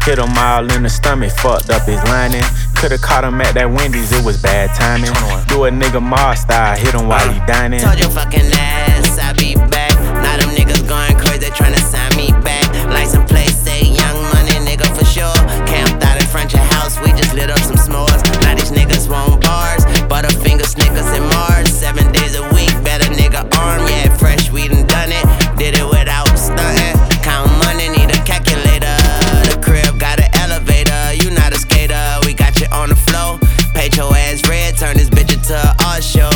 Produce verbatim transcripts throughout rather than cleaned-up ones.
Hit him all in the stomach, fucked up his lining. Could've caught him at that Wendy's, it was bad timing. Do a nigga Mars style, hit him while he dining. Told your fucking ass I be back. Now them niggas going crazy, they tryna sign me back. License plate say young money, nigga for sure. Camped out in front your house, we just lit up some s'mores. Now these niggas want bars, Butterfinger, Snickers, and Mars. Seven days a week, better nigga arm. Yeah, fresh, we done done it. Did it without stunting. Count money, need a calculator. The crib got an elevator, you not a skater. We got you on the floor. Paint your ass red, turn this bitch into an art show.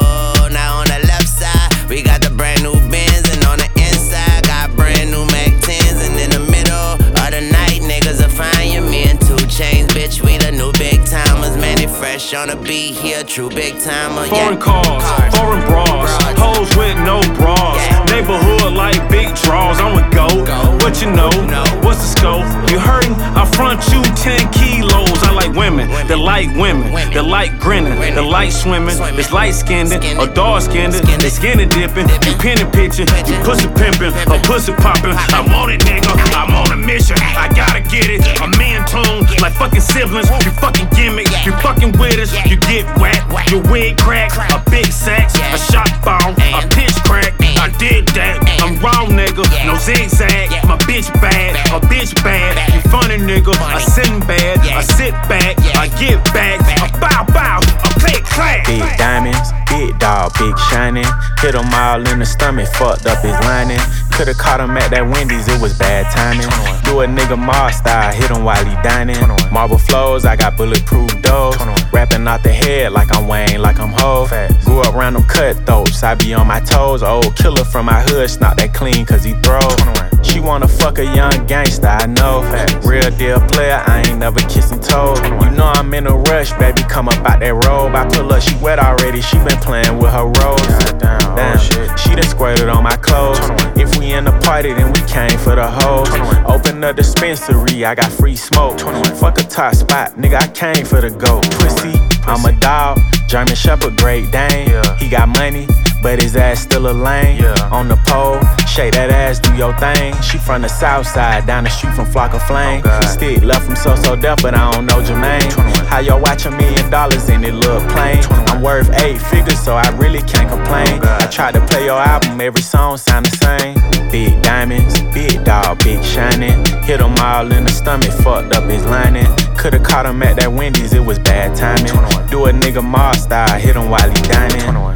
Now on the left side, we got the brand new Benz, and on the inside, got brand new Mac tens. And in the middle of the night, niggas will find you. Me and two chains, bitch, we the new big timers. Man, it fresh on the beat, here, true big timer. Foreign Yeah. cars, Cars. foreign bras, Bras. hoes with no bras. Yeah. Neighborhood like big draws, I'm a goat. Go. What you know? No. What's the scope? You hurting? I front you ten kilos. I like women, Women. that like women, Women. that like grinning, Grinning. that like swimming, Swimming. that's light skinned Skinned. or dark skinned, Skinned. they skinny dipping, Dipping. you penny pitching, you Pitching. pussy pimping, or pussy popping. I'm on it, nigga. I'm on a mission. I gotta get it. I'm in tune, like fucking siblings. You fucking gimmick, you fucking with us, you get whack. Your wig crack, a big sax, a shot bomb, a pitch crack. I did that. I'm wrong, nigga. No zigzag. My bitch bad, a bitch bad. You funny, nigga. I sitting bad. I sit back. I get back. I bow bow. I play clack. Big diamonds, big dog, big shining. Hit him all in the stomach, fucked up his lining. Could've caught him at that Wendy's, it was bad timing. Do a nigga Mars style, hit him while he dining. Marble flows, I got bulletproof doors. Rapping out the head like I'm Wayne, like I'm Hov. Grew up round them cutthroats, I be on my toes. Old killer from my hood, snot that clean cause he throws. She wanna fuck a young gangster, I know. Real deal player, I ain't never kissing toes. You know I'm in a rush, baby, come up out that robe. I pull up, she wet already, she been playing with her rolls. Damn, she done squirted on my clothes. If we in the party, then we came for the hoes. Open the dispensary, I got free smoke. Fuck a top spot, nigga, I came for the goat. Pussy, I'm a dog, German Shepherd, Great Dane. He got money, but his ass still a lame. On the pole, shake that ass, do your thing. She from the south side, down the street from Flock of Flame. Stick left from So So Def, but I don't know Jermaine. How y'all watch a million dollars and it look plain? I'm worth eight figures, so I really can't complain. I tried to play your album, every song sound the same. Big diamonds, big dog, big shining. Hit him all in the stomach, fucked up his lining. Could've caught him at that Wendy's, it was bad timing. Do a nigga Mars style, hit him while he dining.